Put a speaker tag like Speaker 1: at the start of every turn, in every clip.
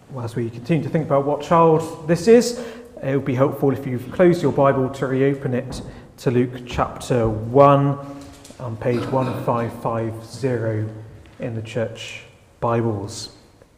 Speaker 1: Well, as we continue to think about what child this is, it would be helpful if you've closed your Bible to reopen it to Luke chapter 1 on page 1550 in the church Bibles.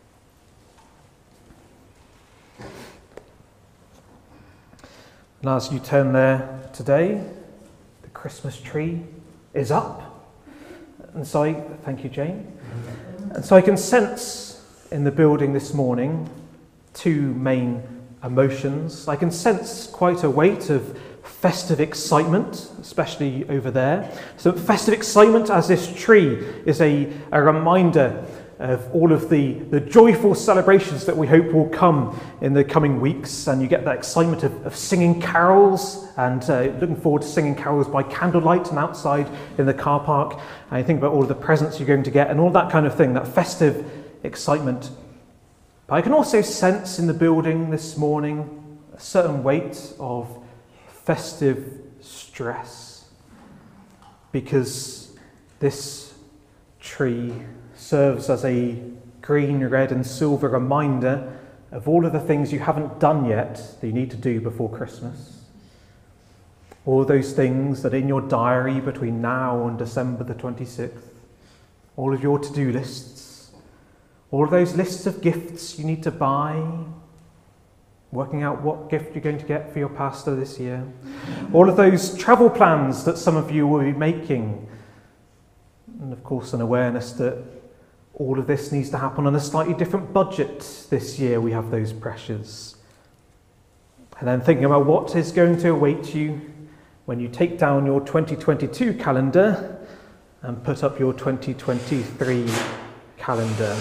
Speaker 1: And as you turn there today, the Christmas tree is up. And so thank you, Jane. And so I can sense in the building this morning two main emotions. I can sense quite a weight of festive excitement, especially over there. So festive excitement as this tree is a reminder of all of the joyful celebrations that we hope will come in the coming weeks. And you get that excitement of singing carols and looking forward to singing carols by candlelight and outside in the car park. And you think about all of the presents you're going to get and all that kind of thing, that festive excitement. But I can also sense in the building this morning a certain weight of festive stress, because this tree serves as a green, red and silver reminder of all of the things you haven't done yet that you need to do before Christmas. All those things that are in your diary between now and December the 26th, all of your to-do lists, all of those lists of gifts you need to buy, working out what gift you're going to get for your pastor this year, all of those travel plans that some of you will be making, and of course an awareness that all of this needs to happen on a slightly different budget this year. We have those pressures. And then thinking about what is going to await you when you take down your 2022 calendar and put up your 2023 calendar.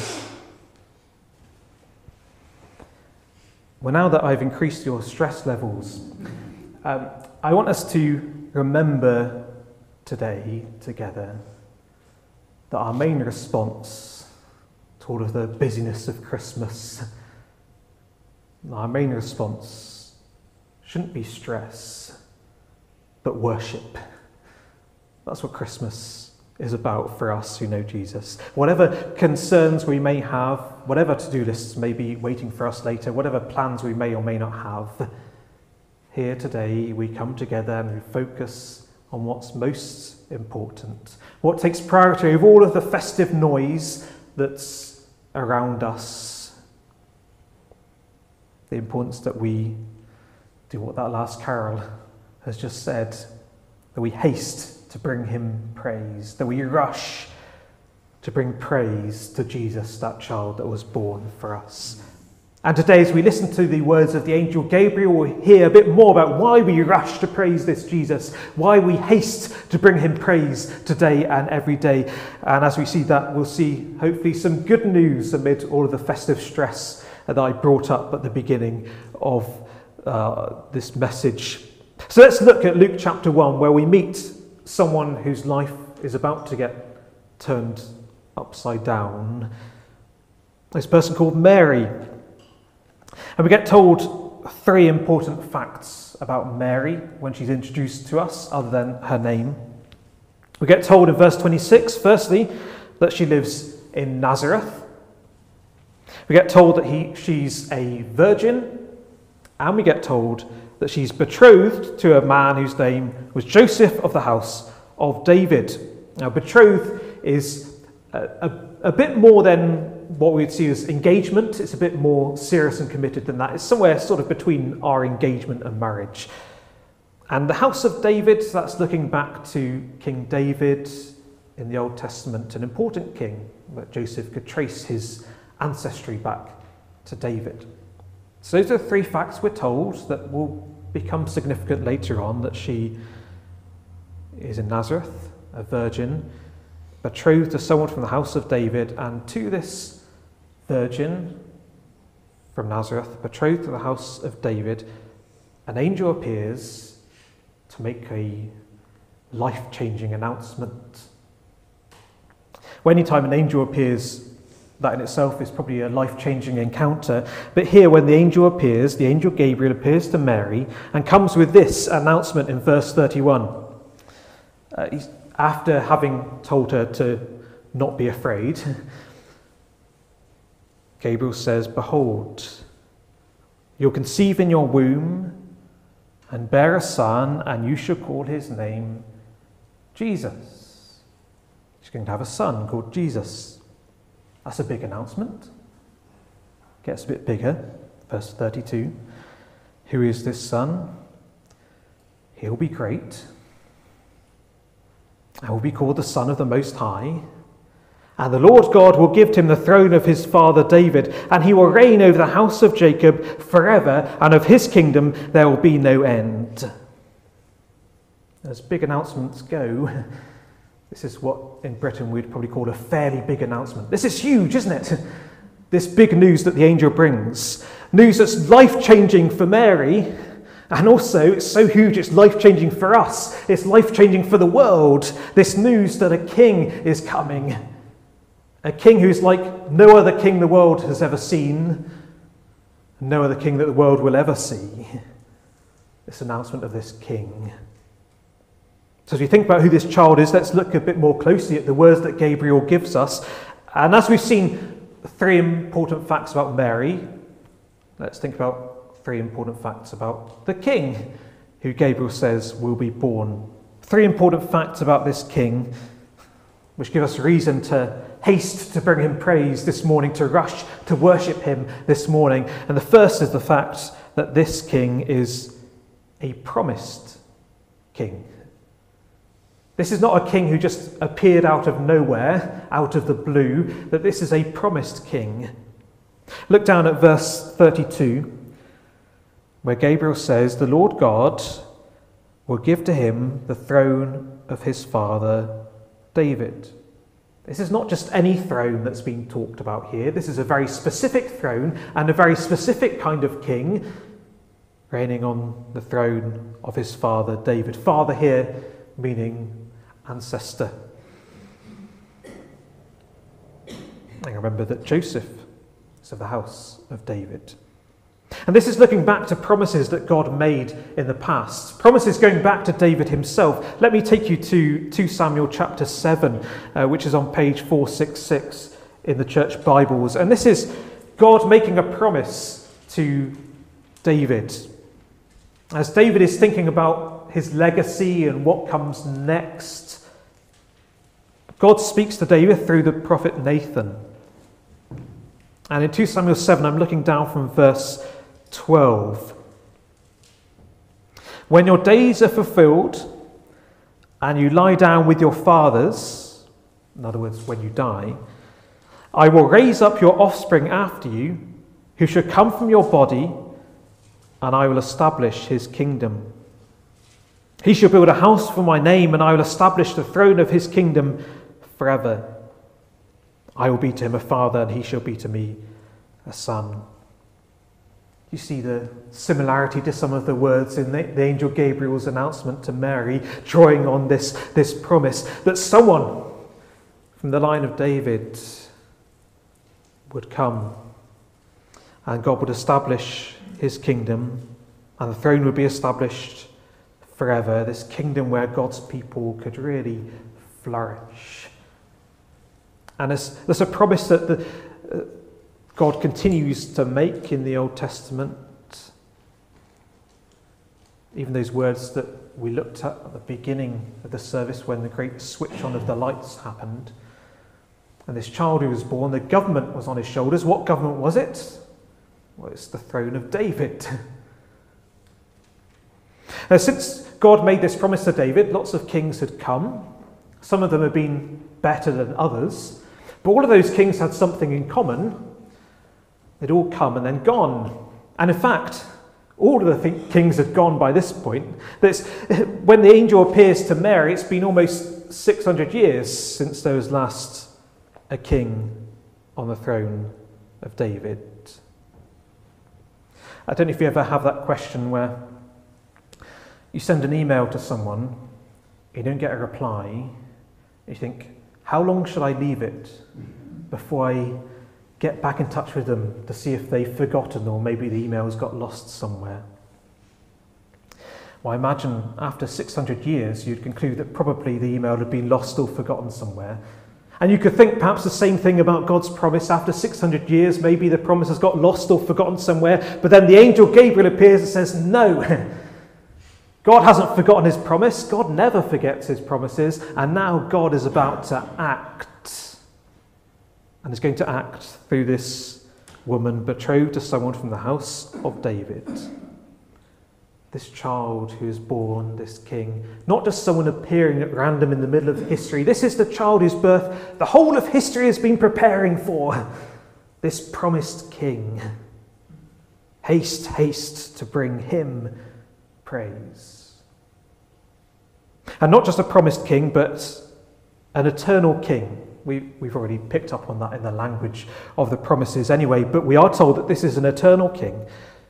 Speaker 1: Well, now that I've increased your stress levels, I want us to remember today together that our main response to all of the busyness of Christmas, our main response shouldn't be stress, but worship. That's what Christmas is about for us who know Jesus. Whatever concerns we may have, whatever to-do lists may be waiting for us later, whatever plans we may or may not have, here today we come together and we focus on what's most important, what takes priority over all of the festive noise that's around us. The importance that we do what that last carol has just said, that we haste to bring him praise, that we rush to bring praise to Jesus, that child that was born for us. And today, as we listen to the words of the angel Gabriel, we'll hear a bit more about why we rush to praise this Jesus, why we haste to bring him praise today and every day. And as we see that, we'll see hopefully some good news amid all of the festive stress that I brought up at the beginning of this message. So let's look at Luke chapter 1, where we meet someone whose life is about to get turned upside down. This person called Mary. And we get told three important facts about Mary when she's introduced to us, other than her name. We get told in verse 26, firstly, that she lives in Nazareth. We get told that she's a virgin. And we get told that she's betrothed to a man whose name was Joseph of the house of David. Now, betrothed is a bit more than what we'd see as engagement. It's a bit more serious and committed than that. It's somewhere sort of between our engagement and marriage. And the house of David, that's looking back to King David in the Old Testament, an important king, that Joseph could trace his ancestry back to David. So those are three facts we're told that will become significant later on, that she is in Nazareth, a virgin, betrothed to someone from the house of David, and to this virgin from Nazareth, betrothed to the house of David, an angel appears to make a life-changing announcement. Well, anytime an angel appears, that in itself is probably a life-changing encounter. But here, when the angel appears, the angel Gabriel appears to Mary and comes with this announcement in verse 31. After having told her to not be afraid, Gabriel says, "Behold, you'll conceive in your womb and bear a son, and you shall call his name Jesus." She's going to have a son called Jesus. That's a big announcement. Gets a bit bigger. Verse 32. Who is this son? He'll be great. And will be called the Son of the Most High. And the Lord God will give to him the throne of his father David, and he will reign over the house of Jacob forever, and of his kingdom there will be no end. As big announcements go, this is what in Britain we'd probably call a fairly big announcement. This is huge, isn't it? This big news that the angel brings. News that's life-changing for Mary, and also it's so huge it's life-changing for us. It's life-changing for the world. This news that a king is coming. A king who's like no other king the world has ever seen, no other king that the world will ever see. This announcement of this king. So as we think about who this child is, let's look a bit more closely at the words that Gabriel gives us. And as we've seen 3 important facts about Mary, let's think about 3 important facts about the king who Gabriel says will be born. 3 important facts about this king which give us reason to haste to bring him praise this morning, to rush to worship him this morning. And the first is the fact that this king is a promised king. This is not a king who just appeared out of nowhere, out of the blue, that this is a promised king. Look down at verse 32, where Gabriel says, "The Lord God will give to him the throne of his father David." This is not just any throne that's been talked about here. This is a very specific throne and a very specific kind of king reigning on the throne of his father David. Father here meaning ancestor. And remember that Joseph is of the house of David. And this is looking back to promises that God made in the past. Promises going back to David himself. Let me take you to 2 Samuel chapter 7, which is on page 466 in the church Bibles. And this is God making a promise to David. As David is thinking about his legacy and what comes next, God speaks to David through the prophet Nathan. And in 2 Samuel 7, I'm looking down from verse 12. "When your days are fulfilled and you lie down with your fathers," in other words, when you die, "I will raise up your offspring after you, who shall come from your body, and I will establish his kingdom. He shall build a house for my name, and I will establish the throne of his kingdom forever. I will be to him a father, and he shall be to me a son." You see the similarity to some of the words in the angel Gabriel's announcement to Mary, drawing on this promise that someone from the line of David would come, and God would establish his kingdom, and the throne would be established forever, this kingdom where God's people could really flourish. And there's a promise that God continues to make in the Old Testament. Even those words that we looked at the beginning of the service when the great switch on of the lights happened. And this child who was born, the government was on his shoulders. What government was it? Well, it's the throne of David. Now, since God made this promise to David, lots of kings had come. Some of them have been better than others. But all of those kings had something in common. They'd all come and then gone. And in fact, all of the kings had gone by this point. When the angel appears to Mary, it's been almost 600 years since there was last a king on the throne of David. I don't know if you ever have that question where you send an email to someone, you don't get a reply, you think, how long should I leave it before I get back in touch with them to see if they've forgotten or maybe the email's got lost somewhere? Well, I imagine after 600 years you'd conclude that probably the email had been lost or forgotten somewhere. And you could think perhaps the same thing about God's promise. After 600 years, maybe the promise has got lost or forgotten somewhere, but then the angel Gabriel appears and says, no, God hasn't forgotten his promise. God never forgets his promises, and now God is about to act, and is going to act through this woman betrothed to someone from the house of David. This child who is born, this king, not just someone appearing at random in the middle of history. This is the child whose birth the whole of history has been preparing for. This promised king. Haste, haste to bring him praise. And not just a promised king, but an eternal king. We've already picked up on that in the language of the promises anyway, but we are told that this is an eternal king.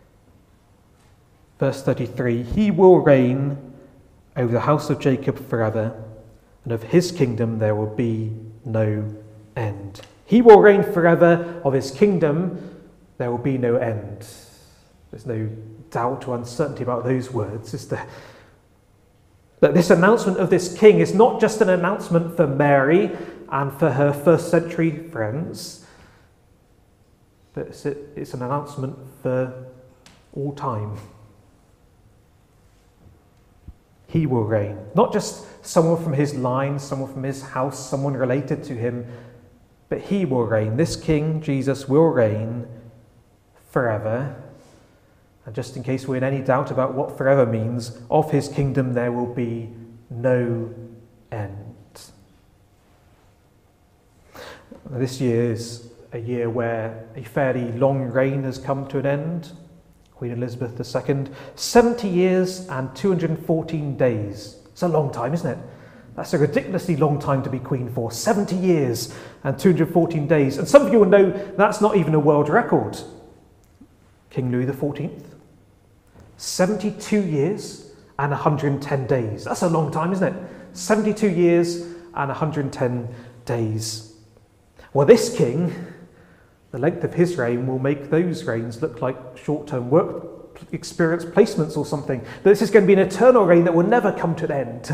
Speaker 1: Verse 33, he will reign over the house of Jacob forever, and of his kingdom there will be no end. He will reign forever, of his kingdom there will be no end. There's no doubt or uncertainty about those words, is there? But this announcement of this king is not just an announcement for Mary and for her first century friends, but it's an announcement for all time. He will reign. Not just someone from his line, someone from his house, someone related to him, but he will reign. This king, Jesus, will reign forever. And just in case we're in any doubt about what forever means, of his kingdom there will be no end. This year is a year where a fairly long reign has come to an end. Queen Elizabeth II, 70 years and 214 days. It's a long time, isn't it? That's a ridiculously long time to be queen for. 70 years and 214 days. And some of you will know that's not even a world record. King Louis XIV, 72 years and 110 days. That's a long time, isn't it? 72 years and 110 days. Well, this king, the length of his reign will make those reigns look like short-term work experience placements or something. This is going to be an eternal reign that will never come to an end.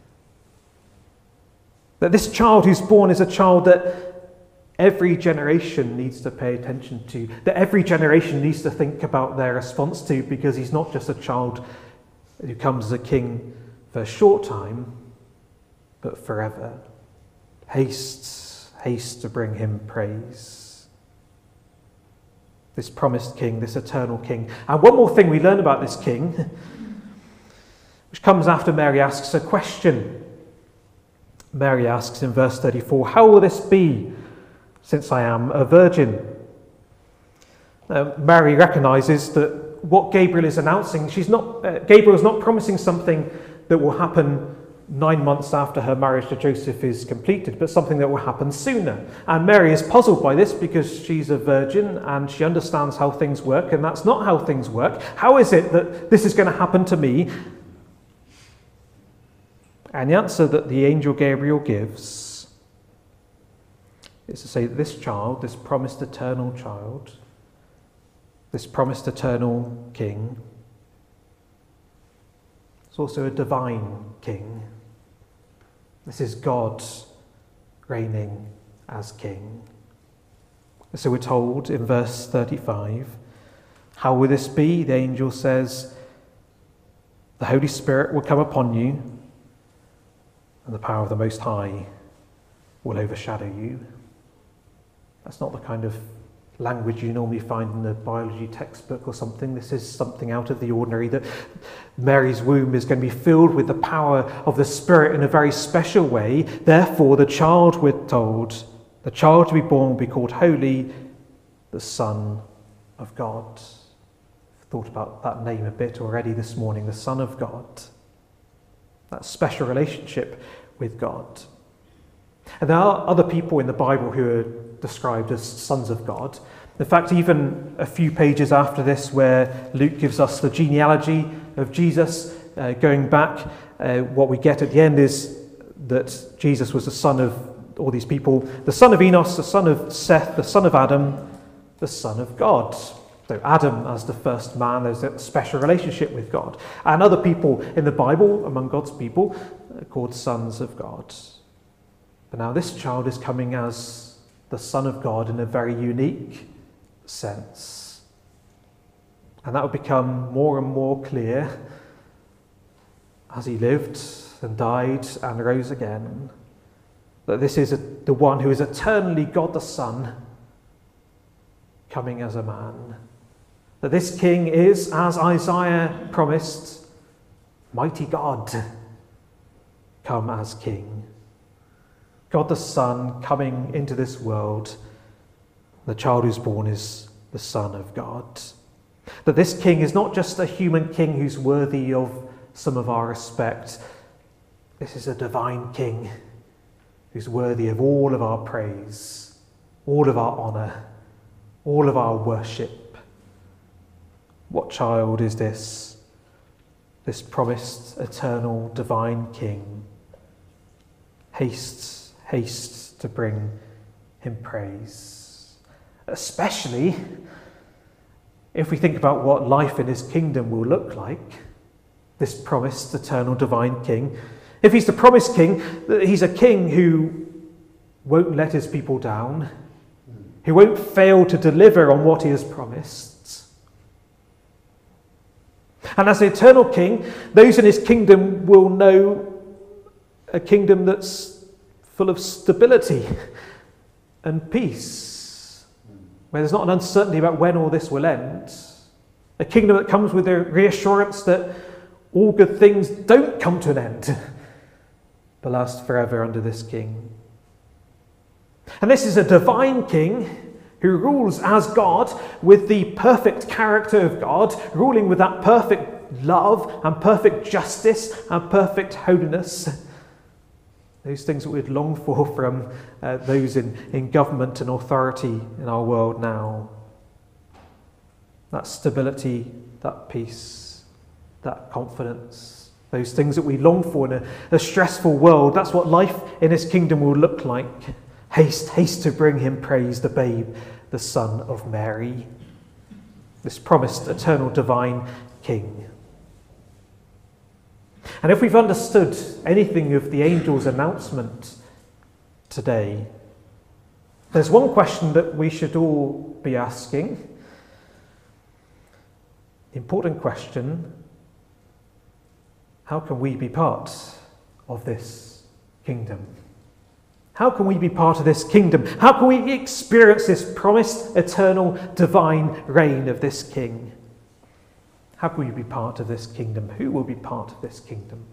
Speaker 1: That this child who's born is a child that every generation needs to pay attention to, that every generation needs to think about their response to, because he's not just a child who comes as a king for a short time, but forever. Haste, haste to bring him praise. This promised king, this eternal king. And one more thing we learn about this king, which comes after Mary asks a question. Mary asks in verse 34, how will this be since I am a virgin? Mary recognises that what Gabriel is announcing, Gabriel is not promising something that will happen 9 months after her marriage to Joseph is completed, but something that will happen sooner. And Mary is puzzled by this because she's a virgin and she understands how things work, and that's not how things work. How is it that this is going to happen to me? And the answer that the angel Gabriel gives is to say that this child, this promised eternal child, this promised eternal king, is also a divine king. This is God reigning as king. So we're told in verse 35, how will this be? The angel says, the Holy Spirit will come upon you, and the power of the Most High will overshadow you. That's not the kind of language you normally find in a biology textbook or something. This is something out of the ordinary, that Mary's womb is going to be filled with the power of the Spirit in a very special way. Therefore, the child, we're told, the child to be born will be called Holy, the Son of God. I've thought about that name a bit already this morning, the Son of God. That special relationship with God. And there are other people in the Bible who are described as sons of God. In fact, even a few pages after this, where Luke gives us the genealogy of Jesus, going back, what we get at the end is that Jesus was the son of all these people, the son of Enos, the son of Seth, the son of Adam, the son of God. So Adam, as the first man, there's a special relationship with God. And other people in the Bible, among God's people, are called sons of God. But now this child is coming as the Son of God in a very unique sense. And that would become more and more clear as he lived and died and rose again, that this is the one who is eternally God the Son coming as a man. That this king is, as Isaiah promised, mighty God come as king. God the Son coming into this world. The child who's born is the Son of God. That this king is not just a human king who's worthy of some of our respect. This is a divine king who's worthy of all of our praise, all of our honour, all of our worship. What child is this? This promised eternal divine king. Haste to bring him praise. Especially if we think about what life in his kingdom will look like, this promised eternal divine king. If he's the promised king, he's a king who won't let his people down, who won't fail to deliver on what he has promised. And as the eternal king, those in his kingdom will know a kingdom that's full of stability and peace, where there's not an uncertainty about when all this will end. A kingdom that comes with the reassurance that all good things don't come to an end, but last forever under this king. And this is a divine king who rules as God with the perfect character of God, ruling with that perfect love and perfect justice and perfect holiness. Those things that we'd long for from those in government and authority in our world now. That stability, that peace, that confidence, those things that we long for in a stressful world. That's what life in his kingdom will look like. Haste to bring him praise, the babe, the Son of Mary. This promised eternal divine king. And if we've understood anything of the angel's announcement today, there's one question that we should all be asking. The important question: how can we be part of this kingdom? How can we be part of this kingdom? How can we experience this promised eternal divine reign of this king? How can we be part of this kingdom? Who will be part of this kingdom?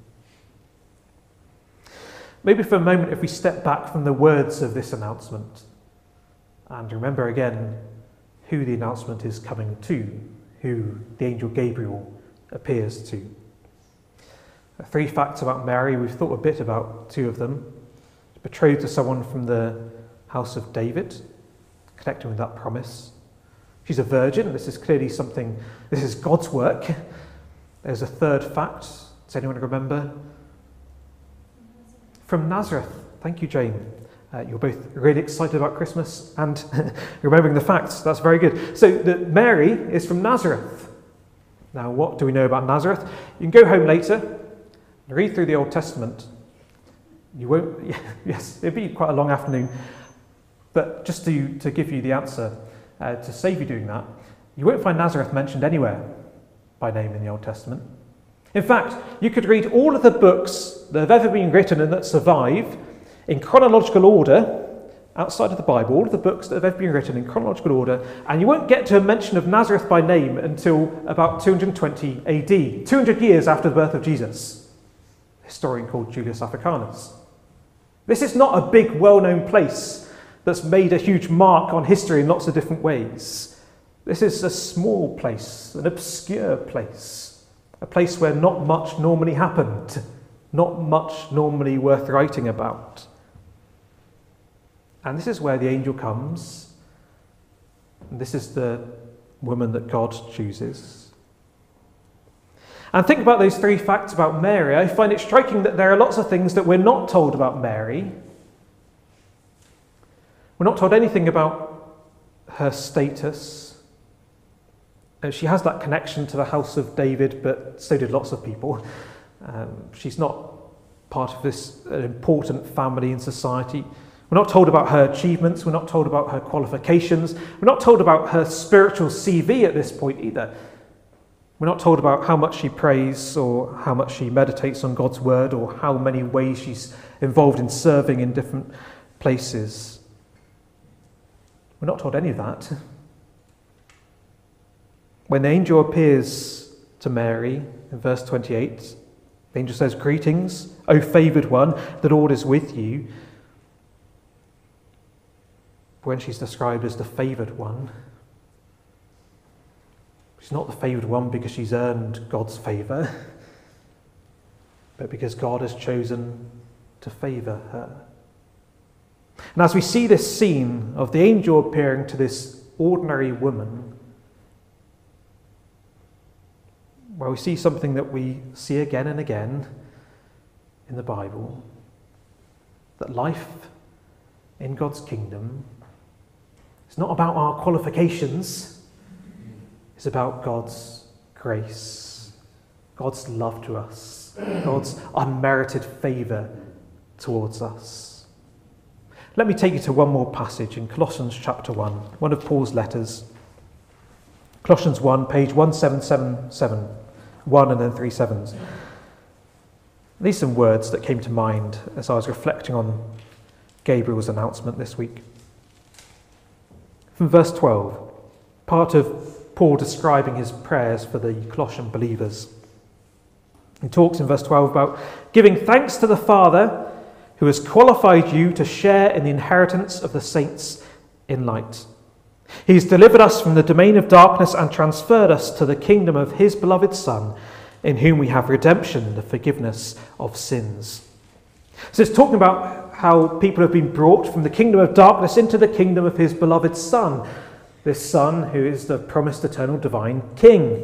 Speaker 1: Maybe for a moment, if we step back from the words of this announcement and remember again who the announcement is coming to, who the angel Gabriel appears to. 3 facts about Mary. We've thought a bit about 2 of them. Betrothed to someone from the house of David, connecting with that promise. She's a virgin. This is clearly something, this is God's work. There's a 3rd fact. Does anyone remember? From Nazareth. Thank you, Jane. You're both really excited about Christmas and remembering the facts. That's very good. So that Mary is from Nazareth. Now, what do we know about Nazareth? You can go home later and read through the Old Testament. You won't, yes, it'd be quite a long afternoon. But just to give you the answer, to save you doing that, you won't find Nazareth mentioned anywhere by name in the Old Testament. In fact, you could read all of the books that have ever been written and that survive in chronological order, outside of the Bible, all of the books that have ever been written in chronological order, and you won't get to a mention of Nazareth by name until about 220 AD, 200 years after the birth of Jesus. A historian called Julius Africanus. This is not a big, well-known place that's made a huge mark on history in lots of different ways. This is a small place, an obscure place, a place where not much normally happened, not much normally worth writing about. And this is where the angel comes. And this is the woman that God chooses. And think about those 3 facts about Mary. I find it striking that there are lots of things that we're not told about Mary. We're not told anything about her status. She has that connection to the house of David, but so did lots of people. She's not part of this important family in society. We're not told about her achievements. We're not told about her qualifications. We're not told about her spiritual CV at this point either. We're not told about how much she prays or how much she meditates on God's word or how many ways she's involved in serving in different places. We're not told any of that. When the angel appears to Mary in verse 28, the angel says, "Greetings, O favoured one, the Lord is with you." When she's described as the favoured one, she's not the favoured one because she's earned God's favour, but because God has chosen to favour her. And as we see this scene of the angel appearing to this ordinary woman, well, we see something that we see again and again in the Bible, that life in God's kingdom is not about our qualifications, it's about God's grace, God's love to us, God's unmerited favour towards us. Let me take you to one more passage in Colossians chapter 1, one of Paul's letters. Colossians 1, page 1777, 1 and then 3 sevens. These are some words that came to mind as I was reflecting on Gabriel's announcement this week. From verse 12, part of Paul describing his prayers for the Colossian believers. He talks in verse 12 about giving thanks to the Father who has qualified you to share in the inheritance of the saints in light. He has delivered us from the domain of darkness and transferred us to the kingdom of his beloved Son, in whom we have redemption, the forgiveness of sins. So it's talking about how people have been brought from the kingdom of darkness into the kingdom of his beloved Son, this Son who is the promised eternal divine King.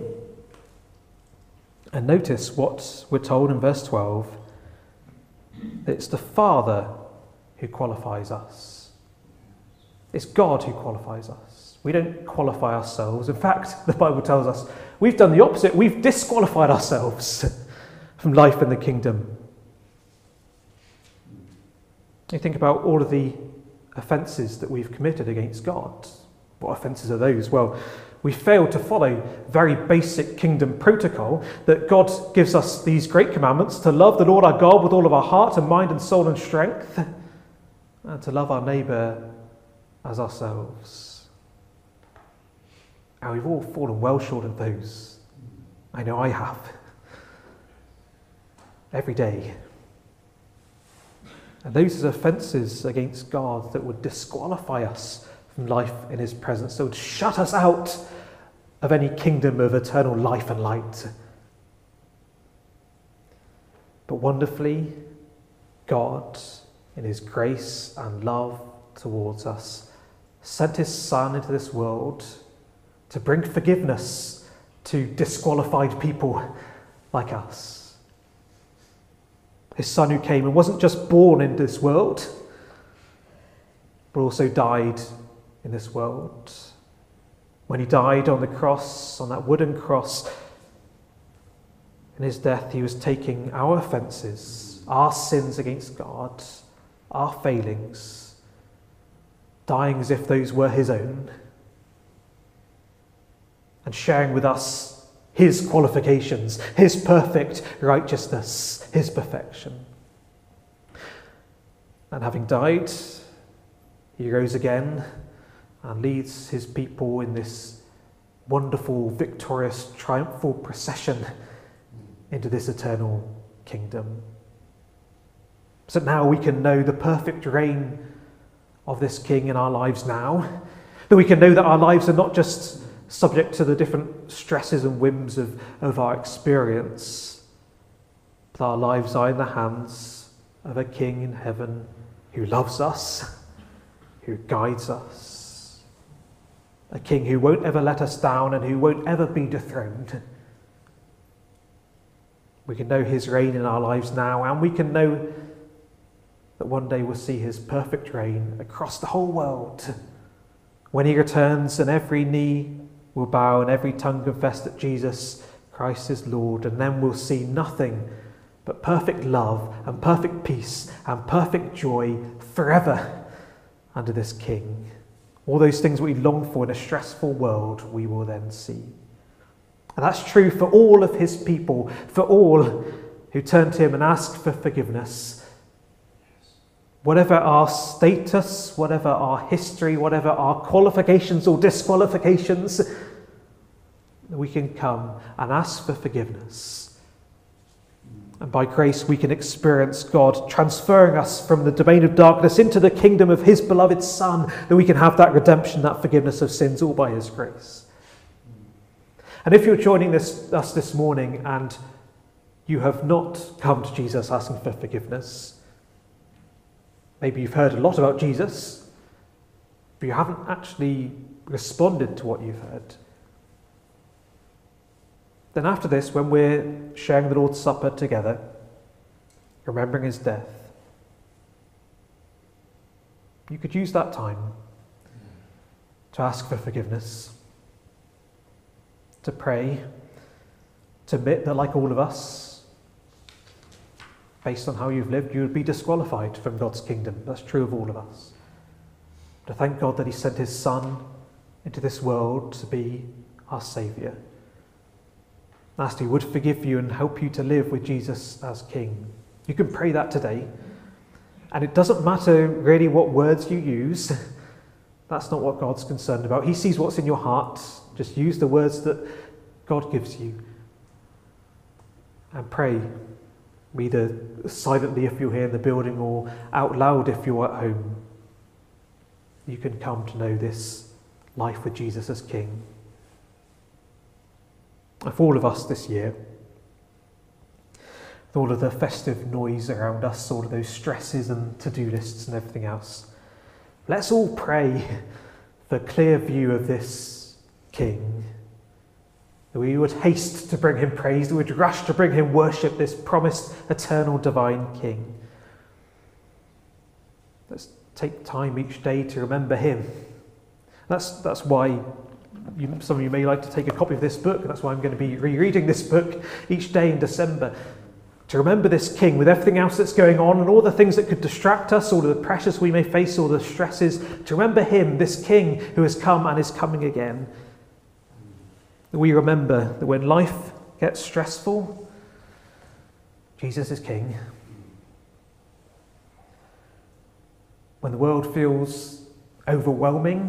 Speaker 1: And notice what we're told in verse 12. It's the Father who qualifies us. It's God who qualifies us. We don't qualify ourselves. In fact, the Bible tells us we've done the opposite. We've disqualified ourselves from life in the kingdom. You think about all of the offences that we've committed against God. What offences are those? Well, we failed to follow very basic kingdom protocol that God gives us these great commandments to love the Lord our God with all of our heart and mind and soul and strength, and to love our neighbour as ourselves. And we've all fallen well short of those. I know I have. Every day. And those are offences against God that would disqualify us from life in his presence, that would shut us out of any kingdom of eternal life and light. But wonderfully, God, in his grace and love towards us, sent his Son into this world to bring forgiveness to disqualified people like us. His Son who came and wasn't just born into this world, but also died in this world. When he died on the cross, on that wooden cross, in his death he was taking our offences, our sins against God, our failings, dying as if those were his own, and sharing with us his qualifications, his perfect righteousness, his perfection. And having died, he rose again and leads his people in this wonderful, victorious, triumphal procession into this eternal kingdom. So now we can know the perfect reign of this King in our lives now, that we can know that our lives are not just subject to the different stresses and whims of our experience, but our lives are in the hands of a King in heaven who loves us, who guides us, a King who won't ever let us down and who won't ever be dethroned. We can know his reign in our lives now, and we can know that one day we'll see his perfect reign across the whole world when he returns and every knee will bow and every tongue confess that Jesus Christ is Lord, and then we'll see nothing but perfect love and perfect peace and perfect joy forever under this King. All those things we long for in a stressful world, we will then see. And that's true for all of his people, for all who turn to him and ask for forgiveness. Whatever our status, whatever our history, whatever our qualifications or disqualifications, we can come and ask for forgiveness. And by grace we can experience God transferring us from the domain of darkness into the kingdom of his beloved Son, that we can have that redemption, that forgiveness of sins, all by his grace. And if you're joining us this morning and you have not come to Jesus asking for forgiveness, maybe you've heard a lot about Jesus, but you haven't actually responded to what you've heard, then after this, when we're sharing the Lord's Supper together, remembering his death, you could use that time to ask for forgiveness, to pray, to admit that, like all of us, based on how you've lived, you would be disqualified from God's kingdom. That's true of all of us. To thank God that he sent his Son into this world to be our Saviour. Ask he would forgive you and help you to live with Jesus as King. You can pray that today. And it doesn't matter really what words you use. That's not what God's concerned about. He sees what's in your heart. Just use the words that God gives you. And pray, either silently if you're here in the building or out loud if you're at home. You can come to know this life with Jesus as King. And for all of us this year, with all of the festive noise around us, all of those stresses and to-do lists and everything else, let's all pray for a clear view of this King, that we would haste to bring him praise, that we would rush to bring him worship, this promised eternal divine King. Let's take time each day to remember him. That's why some of you may like to take a copy of this book, and that's why I'm going to be rereading this book each day in December, to remember this King with everything else that's going on and all the things that could distract us, all of the pressures we may face, all the stresses, to remember him, this King who has come and is coming again. We remember that when life gets stressful, Jesus is King. When the world feels overwhelming,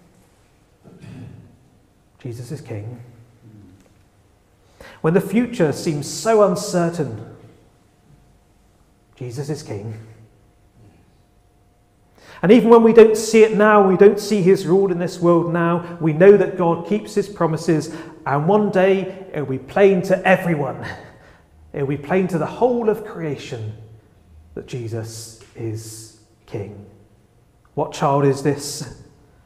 Speaker 1: Jesus is King. When the future seems so uncertain, Jesus is King. And even when we don't see it now, we don't see his rule in this world now, we know that God keeps his promises, and one day it will be plain to everyone, it will be plain to the whole of creation that Jesus is King. What child is this?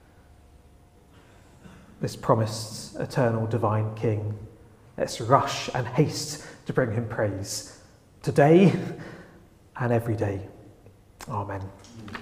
Speaker 1: This promised eternal divine King. Let's rush and haste to bring him praise today and every day. Amen.